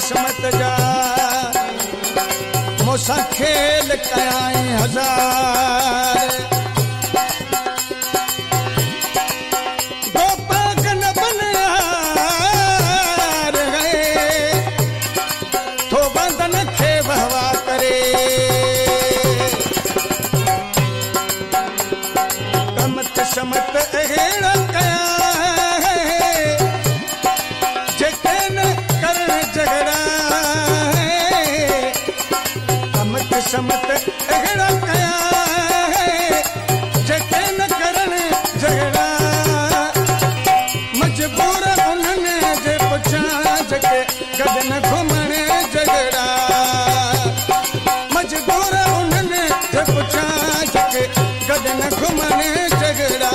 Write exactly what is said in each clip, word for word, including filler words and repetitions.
किस्मत जा मूंसां खेल कयाई हजार गोपागन बनयार गए थो बंदन खे बहवा करे कम किस्मत अहिड़ा कया किस्मत अहिड़ा कया जेके न करण झगड़ा मजबूर उन्हनि जे पुछां जेके गॾु न घुमण झगड़ा मजबूर उन्हनि जे पुछां जेके गॾु न घुमण झगड़ा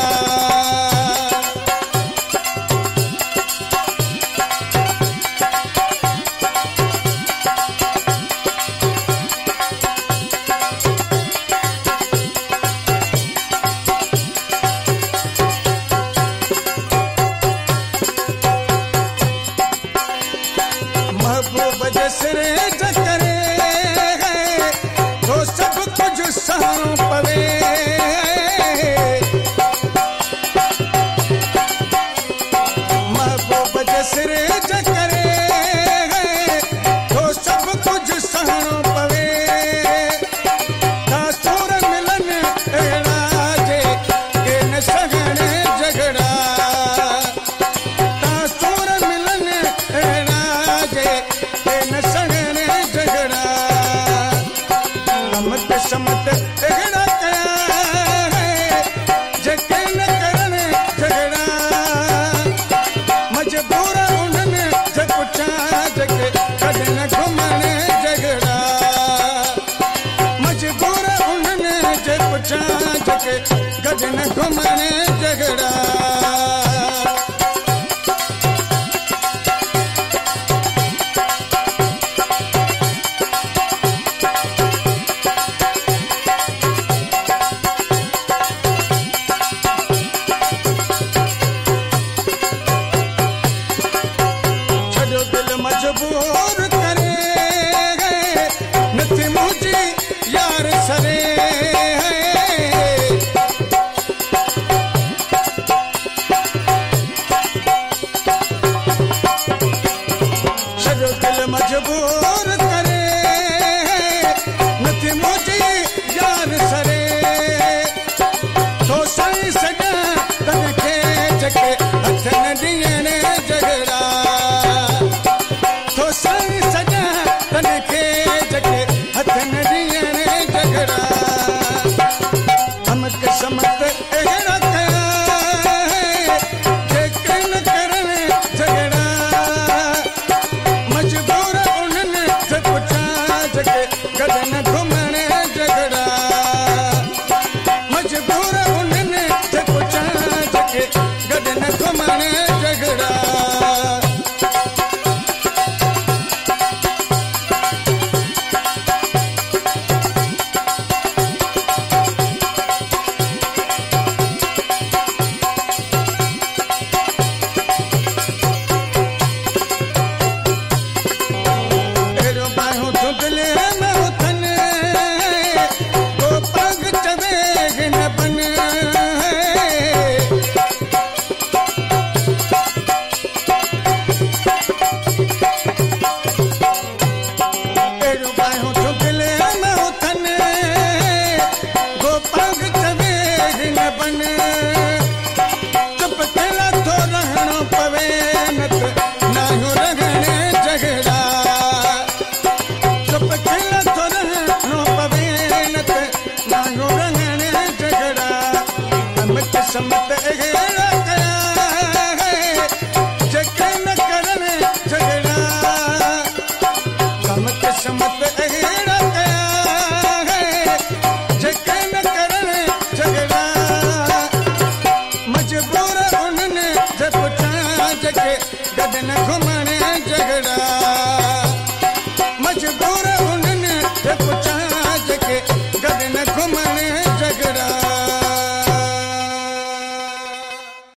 जसरे जकरे तो सब कुछ सहारो पवे महबूब जसरे जकरे तो सब कुछ सहारो पवे तासूर मिलन अहिड़ा जे के न सघण झगड़ा तासूर मिलन अहिड़ा जे किस्मत अहिड़ा कया जेके न करण झगड़ा मजबूर उन्हनि जे पुछां जेके गॾु न घुमण झगड़ा मजबूर उन्हनि जे पुछां जेके गॾु न घुमण झगड़ा मजबूर करे गए नथी मुझी यार सरे छो दिल मजबूर करे नथी मुझी यार सरे तो साईं सॼा तन खे जेके हथ न ॾियण झगड़ा साईं सॼा तन खे जेके हथ न ॾियण झगड़ा हम किस्मत अहिड़ा कया जेके न करण झगड़ा मजबूर उन्हनि जे पुछां जेके गॾु न घुमण झगड़ा मजबूर उन्हनि जे पुछां जेके गॾु न घुमण झगड़ा किस्मत अहिड़ा कया जेके न करण झगड़ा कम किस्मत अहिड़ा कया जेके न करण झगड़ा मजबूर उन्हनि जे पुछां जेके गॾु न घुमण